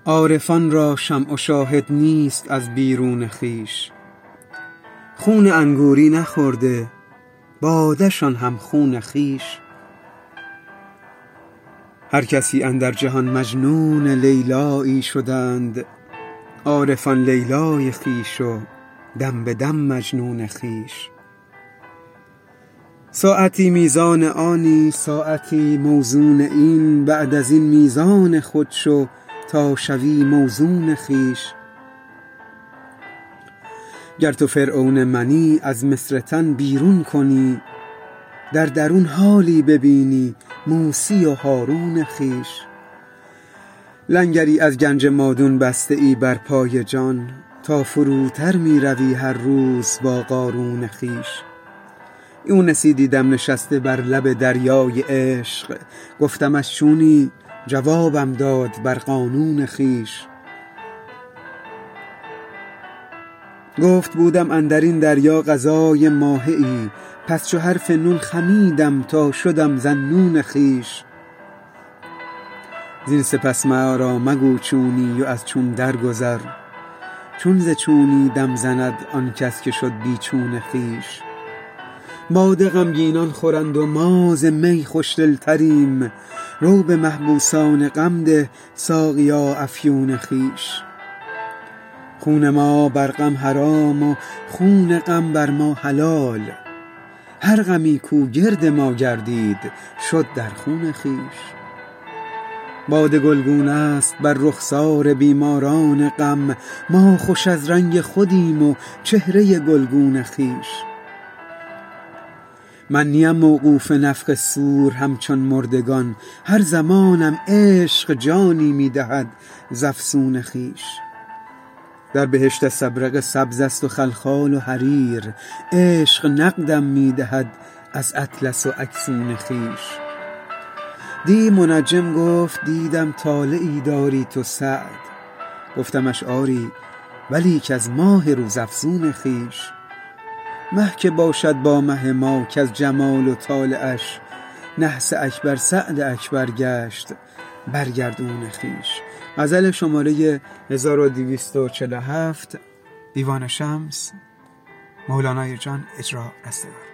عارفان را شمع و شاهد نیست از بیرون خویش. خون انگوری نخورده باده‌شان هم خون خویش. هر کسی اندر جهان مجنون لیلایی شدند، عارفان لیلای خویش و دم به دم مجنون خویش. ساعتی میزان آنی ساعتی موزون این، بعد از این میزان خود شو تا شوی موزون خویش. گر تو فرعون منی از مصر تن بیرون کنی، در درون حالی ببینی موسی و هارون خویش. لنگری از گنج مادون بسته ای بر پای جان، تا فروتر می روی هر روز با قارون خویش. یونسی دیدم نشسته بر لب دریای عشق، گفتمش چونی؟ جوابم داد بر قانون خویش. گفت بودم اندرین دریا غذای ماهی، پس چو حرف نون خمیدم تا شدم ذاالنون خویش. زین سپس مرا مگو چونی و از چون درگذر، چون ز چونی دم زند آن کس که شد بی چون خویش. باده غمگینان خورند و ما ز می خوشدل تریم، رو به محبوسان غم ده ساقیا افیون خویش. خون ما بر غم حرام و خون غم بر ما حلال، هر غمی کو گرد ما گردید شد در خون خویش. باده گلگون است بر رخسار بیماران غم، ما خوش از رنگ خودیم و چهره گلگون خویش. من نیم موقوف نفخ صور همچون مردگان، هر زمانم عشق جانی می دهد ز افسون خویش. در بهشت استبرق سبز است و خلخال و حریر، عشق نقدم می دهد از اطلس و اکسون خویش. دی منجم گفت دیدم طالعی داری تو سعد، گفتمش آری ولیک از ماه روزافزون خویش. مه که باشد با مه ما کز جمال و طالعش، نحس اکبر سعد اکبر گشت بر گردون خویش. غزل شماره 1247 دیوان شمس، مولانای جان اجرا رستگار.